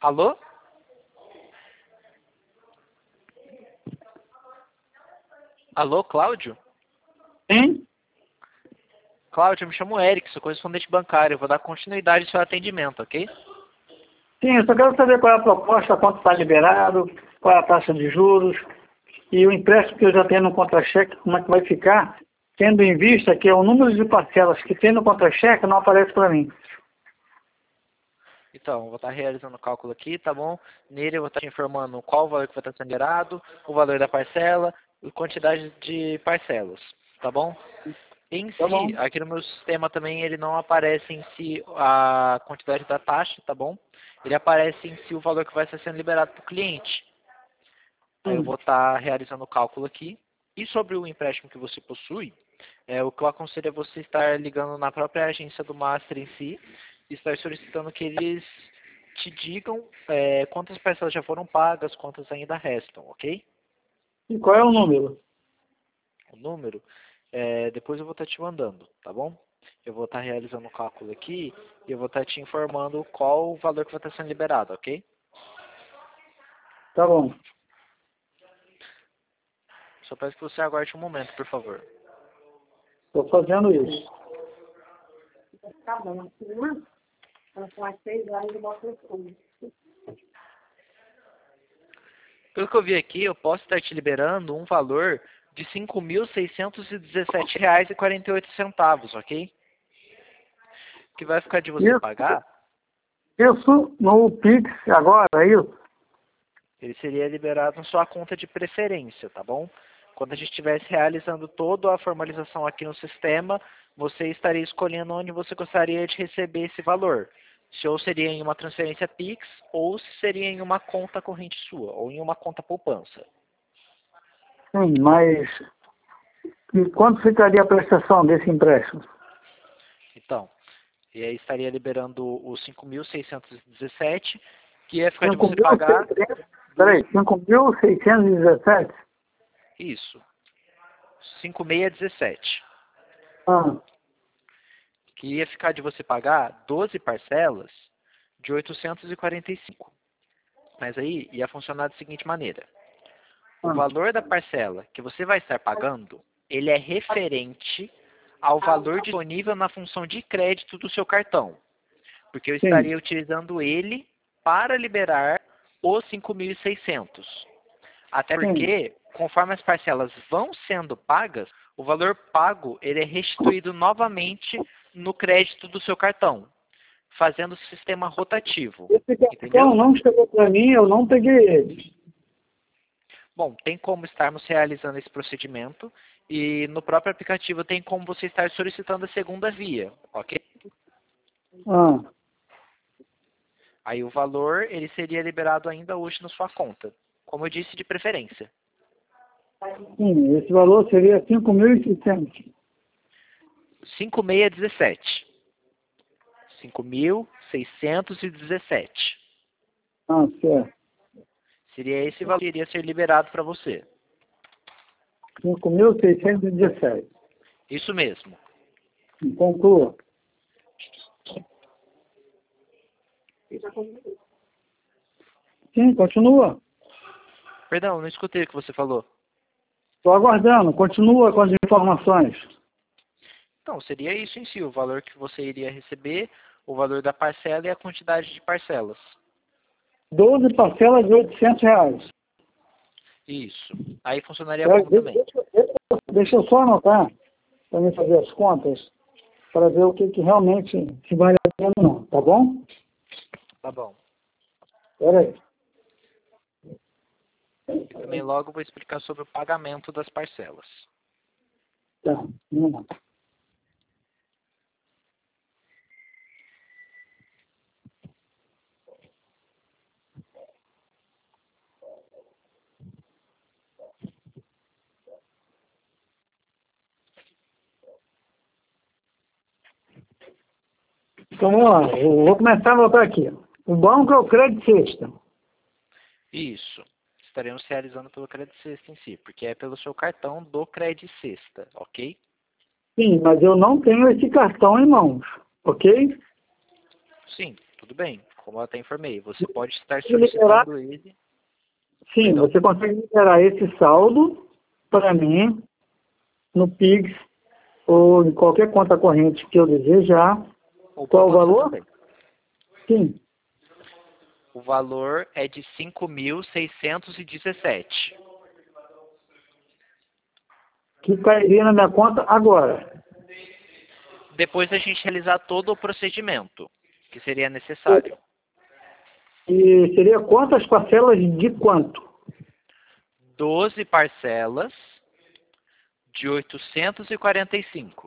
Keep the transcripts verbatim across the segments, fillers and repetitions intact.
Alô? Alô, Cláudio? Sim? Cláudio, eu me chamo Eric, sou correspondente bancário. Eu vou dar continuidade ao seu atendimento, ok? Sim, eu só quero saber qual é a proposta, quanto está liberado, qual é a taxa de juros e o empréstimo que eu já tenho no contra-cheque, como é que vai ficar, tendo em vista que é o número de parcelas que tem no contra-cheque não aparece para mim. Então, eu vou estar realizando o cálculo aqui, tá bom? Nele eu vou estar te informando qual o valor que vai estar sendo gerado, o valor da parcela e quantidade de parcelas, tá bom? Em Tá bom? si, aqui no meu sistema também ele não aparece em si a quantidade da taxa, tá bom? Ele aparece em si o valor que vai estar sendo liberado para o cliente. Aí eu Hum. vou estar realizando o cálculo aqui. E sobre o empréstimo que você possui, é, o que eu aconselho é você estar ligando na própria agência do Master em si e estar solicitando que eles te digam é, quantas parcelas já foram pagas, quantas ainda restam, ok? E qual é o número? O número, é, depois eu vou estar te mandando, tá bom? Eu vou estar realizando o cálculo aqui e eu vou estar te informando qual o valor que vai estar sendo liberado, ok? Tá bom. Só peço que você aguarde um momento, por favor. Estou fazendo isso. Tá bom, uma, com as seis horas eu boto o fundo. Pelo que eu vi aqui, eu posso estar te liberando um valor de cinco mil seiscentos e dezessete reais e quarenta e oito centavos, ok? Que vai ficar de você Isso, pagar, isso no Pix agora, é isso? ele seria liberado na sua conta de preferência, tá bom? Quando a gente estivesse realizando toda a formalização aqui no sistema, você estaria escolhendo onde você gostaria de receber esse valor. Se ou seria em uma transferência Pix, ou se seria em uma conta corrente sua, ou em uma conta poupança. Sim, mas e quanto ficaria a prestação desse empréstimo? Então, e aí estaria liberando os cinco mil seiscentos e dezessete, que ia ficar de cinco você mil pagar seiscentos, dos... peraí, cinco mil seiscentos e dezessete? Isso, cinco mil seiscentos e dezessete. Ah, Que ia ficar de você pagar doze parcelas de oitocentos e quarenta e cinco. Mas aí ia funcionar da seguinte maneira. O ah, valor da parcela que você vai estar pagando, ele é referente ao valor disponível na função de crédito do seu cartão. Porque eu sim. estaria utilizando ele para liberar os cinco mil e seiscentos. Até Sim. porque, conforme as parcelas vão sendo pagas, o valor pago ele é restituído novamente no crédito do seu cartão, fazendo o sistema rotativo. Esse cartão Entendeu? não chegou para mim, eu não peguei ele. Bom, tem como estarmos realizando esse procedimento e no próprio aplicativo tem como você estar solicitando a segunda via, ok? Ah, Aí o valor ele seria liberado ainda hoje na sua conta, como eu disse, de preferência. sim, esse valor seria cinco mil e seiscentos. cinco mil seiscentos e dezessete. cinco mil seiscentos e dezessete. Ah, certo. Seria esse valor que iria ser liberado para você. cinco mil seiscentos e dezessete. Isso mesmo. Conclua. Sim, continua. Perdão, não escutei o que você falou. Estou aguardando. Continua com as informações. Então, seria isso em si, o valor que você iria receber, o valor da parcela e a quantidade de parcelas. doze parcelas de oitocentos reais. Isso. Aí funcionaria Peraí, como Deixa, também? deixa, deixa, deixa eu só anotar, para mim fazer as contas, para ver o que, que realmente se vale a pena ou não, tá bom? Tá bom. Espera aí. E também logo vou explicar sobre o pagamento das parcelas. Tá, vamos lá. Então vamos lá, eu vou começar a anotar aqui. O banco é o Crédito Sexta. Isso. Estaremos realizando pelo Crédito Sexta em si, porque é pelo seu cartão do Crédito Sexta, ok? Sim, mas eu não tenho esse cartão em mãos, ok? Sim, tudo bem. como eu até informei, você pode estar liberar, solicitando ele. sim, Perdão? você consegue liberar esse saldo para mim no Pix ou em qualquer conta corrente que eu desejar. Ou para Qual o você valor? também. Sim. O valor é de cinco mil seiscentos e dezessete. Que cairia na minha conta agora. Depois da gente realizar todo o procedimento que seria necessário. E seria quantas parcelas de quanto? doze parcelas de oitocentos e quarenta e cinco.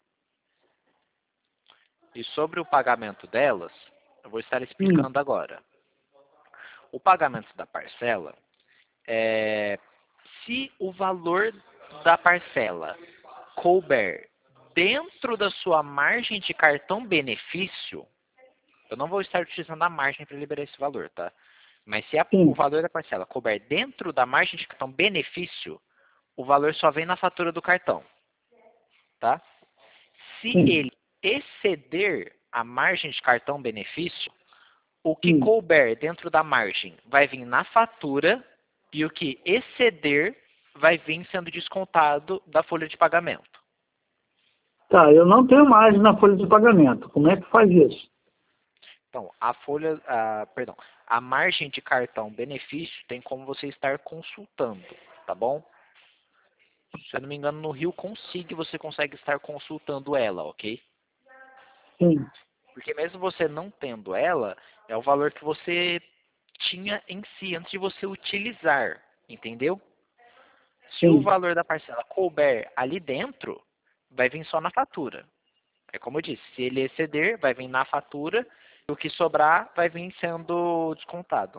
E sobre o pagamento delas, eu vou estar explicando Hum. agora. O pagamento da parcela, é, se o valor da parcela couber dentro da sua margem de cartão benefício, eu não vou estar utilizando a margem para liberar esse valor, tá? Mas se a, o Sim. valor da parcela couber dentro da margem de cartão benefício, o valor só vem na fatura do cartão, tá? Se Sim. ele exceder a margem de cartão benefício, o que Sim. couber dentro da margem vai vir na fatura e o que exceder vai vir sendo descontado da folha de pagamento. Tá, eu não tenho margem na folha de pagamento. Como é que faz isso? Então, a folha, a, perdão, a margem de cartão benefício tem como você estar consultando, tá bom? Se eu não me engano, no Rio Consig você consegue estar consultando ela, ok? Sim. Porque mesmo você não tendo ela, é o valor que você tinha em si antes de você utilizar, entendeu? Se o Sim. valor da parcela couber ali dentro, vai vir só na fatura. É como eu disse, se ele exceder, vai vir na fatura, e o que sobrar vai vir sendo descontado.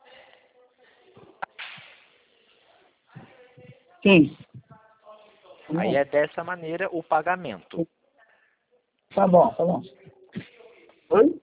Sim. Aí é dessa maneira o pagamento. Tá bom, tá bom. Oi?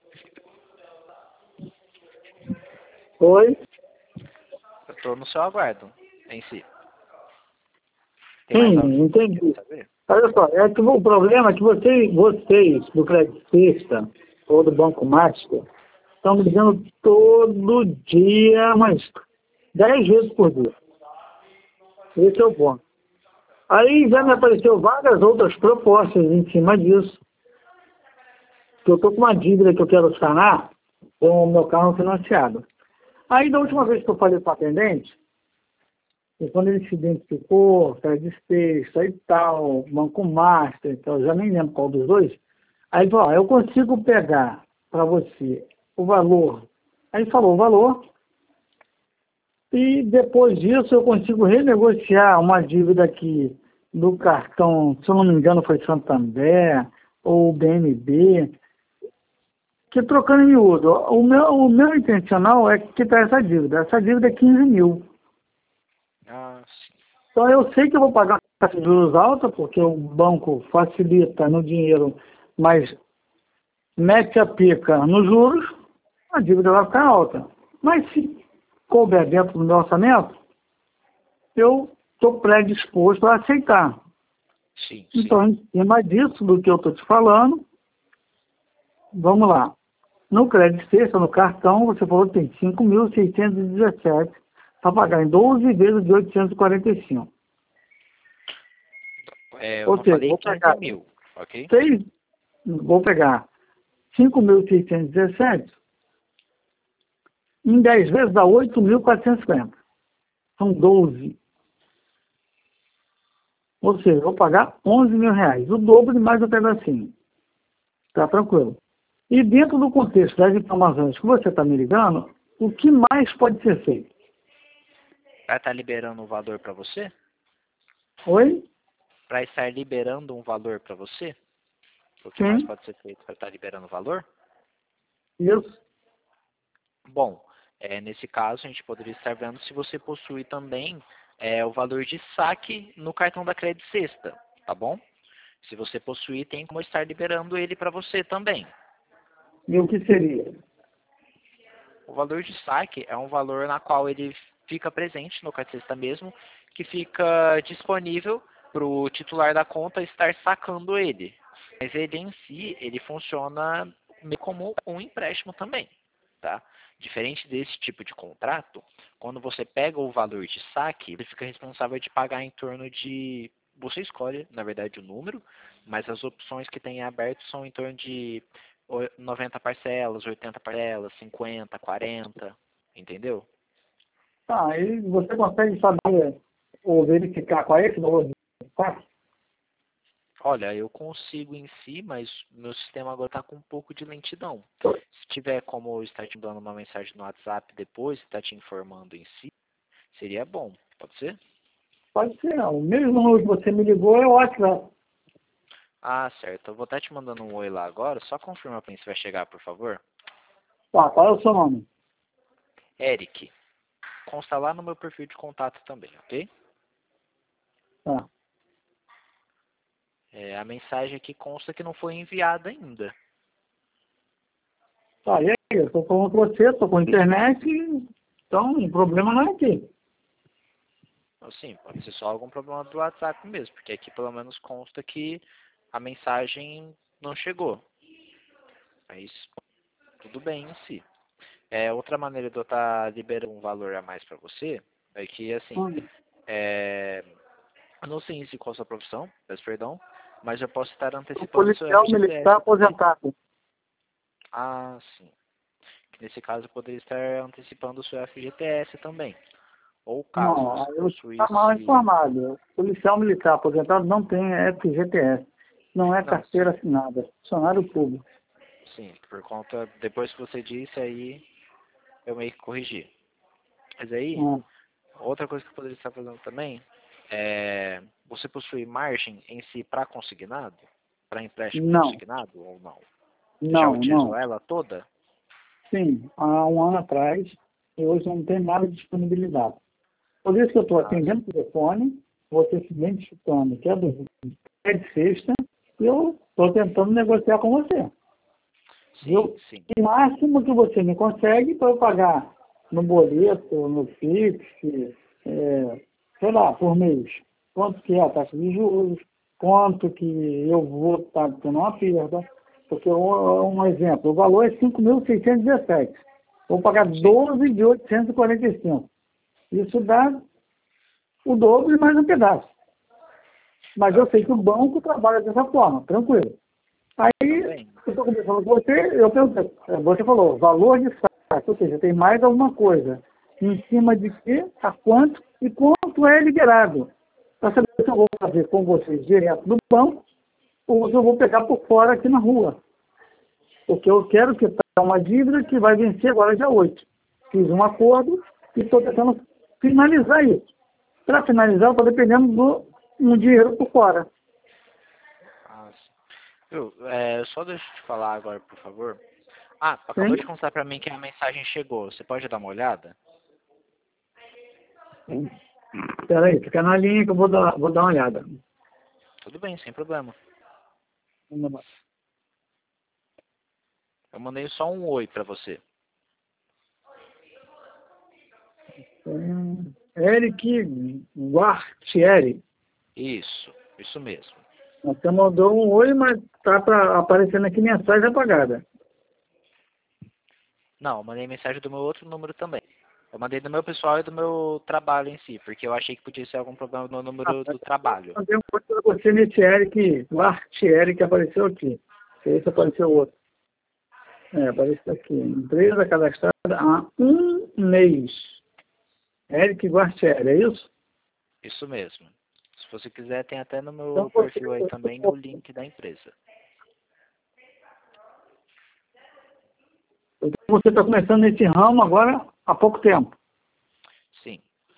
Oi? Eu estou no seu aguardo em si. Tem mais Sim, algo que você entendi. quer saber? Olha só, é que o problema é que vocês, vocês do Credit Sexta ou do Banco Master estão me ligando todo dia, mas dez vezes por dia. Esse é o ponto. Aí já me apareceu várias outras propostas em cima disso. Que eu estou com uma dívida que eu quero sanar com o meu carro financiado. Aí da última vez que eu falei com o atendente, e quando ele se identificou, Credit Sexta e tal, Banco Master, então eu já nem lembro qual dos dois, aí ele falou, ó, eu consigo pegar para você o valor. Aí ele falou o valor, e depois disso eu consigo renegociar uma dívida aqui do cartão, se eu não me engano foi Santander ou B N B, que trocando em miúdo, o meu, o meu intencional é quitar essa dívida. Essa dívida é quinze mil. Ah, sim. Então eu sei que eu vou pagar uma taxa de juros alta, porque o banco facilita no dinheiro, mas mete a pica nos juros, a dívida vai ficar alta. Mas se couber dentro do meu orçamento, eu estou predisposto a aceitar. Sim, sim. Então, em cima disso, do que eu estou te falando, vamos lá. No crédito sexta, no cartão, você falou que tem cinco mil seiscentos e dezessete para pagar em doze vezes de oitocentos e quarenta e cinco. É, eu Ou não seja, falei vou quinze pegar, mil, ok? seis, vou pegar cinco mil seiscentos e dezessete em dez vezes dá oito mil quatrocentos e cinquenta. São doze. Ou seja, vou pagar onze mil reais, o dobro de mais um pedacinho. Tá tranquilo. E dentro do contexto das informações que você está me ligando, o que mais pode ser feito? Para estar liberando um valor para você? Oi? Para estar liberando um valor para você? O que mais Sim, pode ser feito para estar liberando o valor? isso. Bom, é, nesse caso a gente poderia estar vendo se você possui também é, o valor de saque no cartão da Credit Sexta, tá bom? Se você possuir, tem como estar liberando ele para você também. E o que seria? O valor de saque é um valor na qual ele fica presente no cartão Sexta mesmo, que fica disponível para o titular da conta estar sacando ele. Mas ele em si, ele funciona meio como um empréstimo também, tá? Diferente desse tipo de contrato, quando você pega o valor de saque, ele fica responsável de pagar em torno de... Você escolhe, na verdade, o número, mas as opções que tem aberto são em torno de noventa parcelas, oitenta parcelas, cinquenta, quarenta, entendeu? Tá, aí você consegue saber ou verificar qual é esse valor de saque? Olha, eu consigo em si, mas meu sistema agora está com um pouco de lentidão. Se tiver como eu estar te dando uma mensagem no WhatsApp depois, estar te informando em si, seria bom. Pode ser? Pode ser, não. O mesmo número que você me ligou é o WhatsApp. Ah, certo. Eu vou estar te mandando um oi lá agora. Só confirma para mim se vai chegar, por favor. Tá, qual é o seu nome? Eric. Consta lá no meu perfil de contato também, ok? Tá. É, a mensagem aqui consta que não foi enviada ainda. Tá, e aí? Eu estou falando com você, estou com a internet, então o problema não é aqui. Sim, pode ser só algum problema do WhatsApp mesmo, porque aqui pelo menos consta que a mensagem não chegou. Mas tudo bem em si. É, outra maneira de eu estar liberando um valor a mais para você é que, assim, Hum. é, eu não sei em si qual a sua profissão, peço perdão, mas eu posso estar O antecipando o seu policial F G T militar S também. aposentado. Ah, sim. Que nesse caso eu poderia estar antecipando o seu F G T S também. Ou caso Não, você eu estou mal possuísse... informado. O policial militar aposentado não tem F G T S. Não é Não, carteira sim, assinada, é funcionário público. sim, por conta... Depois que você disse, aí eu meio que corrigi. Mas aí, Hum. outra coisa que eu poderia estar fazendo também é... Você possui margem em si para consignado? Para empréstimo Não, consignado ou não? Já não, utilizou não. ela toda? Sim, há um ano atrás, e hoje não tem nada de disponibilidade. Por isso que eu estou Ah, atendendo o telefone, você se identificando que é do é de sexta, e eu estou tentando negociar com você. sim, Viu? sim. O máximo que você me consegue para eu pagar no boleto, no Pix, é, sei lá, por mês. Quanto que é a taxa de juros, quanto que eu vou estar tendo uma perda. Porque, um, um exemplo, o valor é cinco mil seiscentos e dezessete. Vou pagar Sim. doze mil oitocentos e quarenta e cinco. Isso dá o dobro e mais um pedaço. Mas eu Tá, sei que o banco trabalha dessa forma, tranquilo. Aí, também. eu estou conversando com você, eu perguntei, você falou, valor de saque, ou seja, tem mais alguma coisa. Em cima de quê, a quanto e quanto é liberado. Para saber se eu vou fazer com vocês direto do banco ou se eu vou pegar por fora aqui na rua. Porque eu quero quitar uma dívida que vai vencer agora dia oito. Fiz um acordo e estou tentando finalizar isso. Para finalizar, eu estou dependendo do um dinheiro por fora. Ah, sim. Viu, é, só deixa eu te falar agora, por favor. Ah, acabou de Sim? constar para mim que a mensagem chegou. Você pode dar uma olhada? Espera aí, fica na linha que eu vou dar, vou dar uma olhada. Tudo bem, sem problema. Eu mandei só um oi para você. Hum, Eric Guartieri. Isso, isso mesmo. Você mandou um oi, mas está aparecendo aqui mensagem apagada. Não, eu mandei mensagem do meu outro número também. Eu mandei do meu pessoal e do meu trabalho em si, porque eu achei que podia ser algum problema no Ah, número mas do eu trabalho. mandei um oi para você nesse Eric Guartieri que apareceu aqui. Esse apareceu outro. É, apareceu aqui. Empresa cadastrada há um mês. Eric Guartieri, é isso? Isso mesmo. Se você quiser, tem até no Então meu você, perfil aí também o link da empresa. então você está começando nesse ramo agora há pouco tempo. Sim.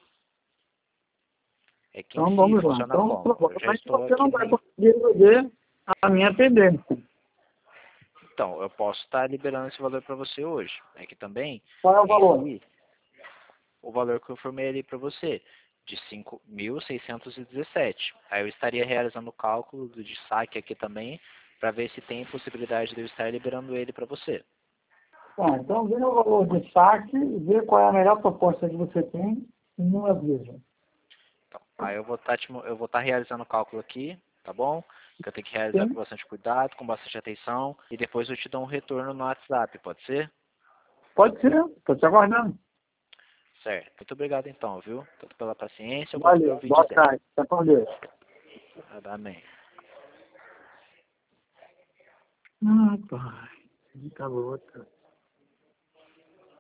É que em Então si vamos lá. funciona Então como? Eu já provavelmente estou você aqui não na... vai conseguir resolver a minha pendência. Então, eu posso estar liberando esse valor para você hoje. É que também, Qual é o em valor? si, o valor que eu formei ali para você, de cinco mil seiscentos e dezessete. Aí eu estaria realizando o cálculo do de saque aqui também, para ver se tem possibilidade de eu estar liberando ele para você. Tá, então vê o valor de saque, vê qual é a melhor proposta que você tem e não avisa. Então, aí eu vou estar eu vou estar realizando o cálculo aqui, tá bom? Que eu tenho que realizar com Sim? bastante cuidado, com bastante atenção, e depois eu te dou um retorno no WhatsApp, pode ser? Pode ser, estou te aguardando. Certo. Muito obrigado então, viu? Tanto pela paciência, quanto Valeu, pelo vídeo. boa tarde. Fica com Deus. Amém. Ah, pai. Acabou outra.